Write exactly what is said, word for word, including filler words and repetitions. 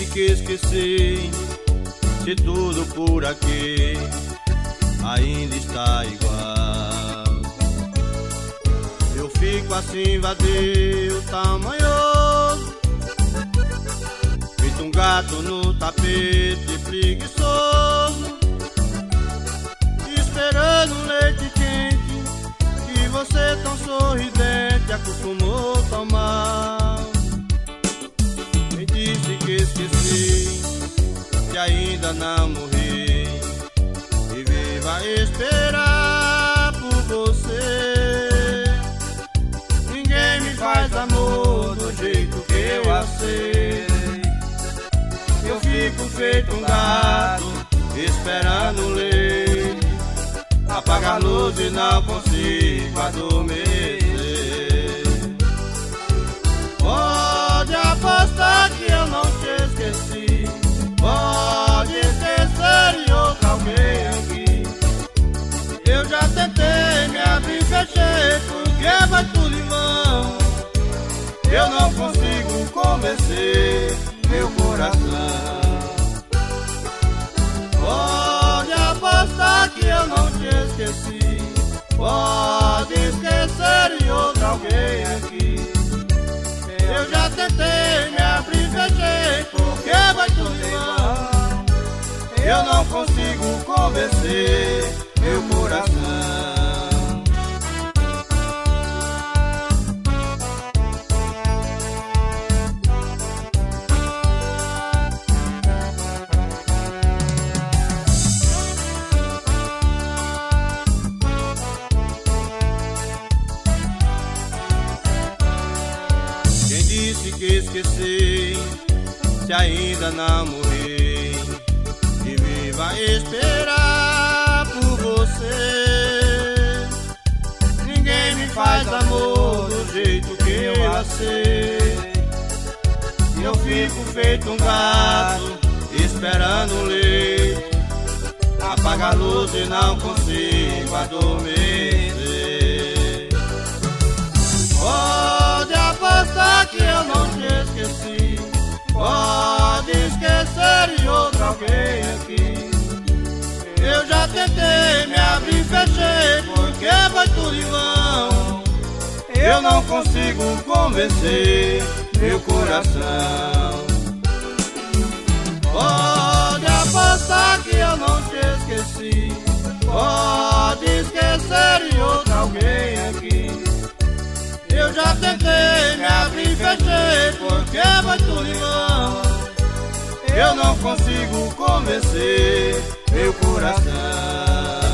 disse que esqueci, se tudo por aqui ainda está igual. Eu fico assim vazio, tamanhoso, feito um gato no tapete preguiçoso, esperando um leite quente que você tão sorridente acostumou tomar. Me disse que esqueci, que ainda não morri, e viva esperar por você. Ninguém me faz amor do jeito que eu aceitei. Eu fico feito um gato esperando o leite, apagar a luz e não consigo adormecer. Pode apostar que eu não te esqueci, pode esquecer em outro alguém aqui. Eu já tentei, me abrir e fechei, porque vai tudo em vão. Eu não consigo convencer meu coração. Pode apostar que eu não te esqueci, pode esquecer em outro alguém aqui. Eu já tentei, me abrir e fechei, porque vai tudo em vão. Eu não consigo convencer meu coração. Disse que esqueci, se ainda não morri, e viva esperar por você. Ninguém me faz amor do jeito que eu aceito. Eu fico feito um gato esperando o leite, apaga a luz e não consigo adormecer. Pode apostar que eu não te esqueci, pode esquecer em outro alguém aqui. Eu já tentei, me abrir e fechei, porque vai tudo em vão. Eu não consigo convencer meu coração. Pode apostar que eu não te esqueci, pode esquecer em outro alguém aqui. Eu já tentei, me abrir e fechei, porque vai tudo em vão. Eu não consigo convencer meu coração.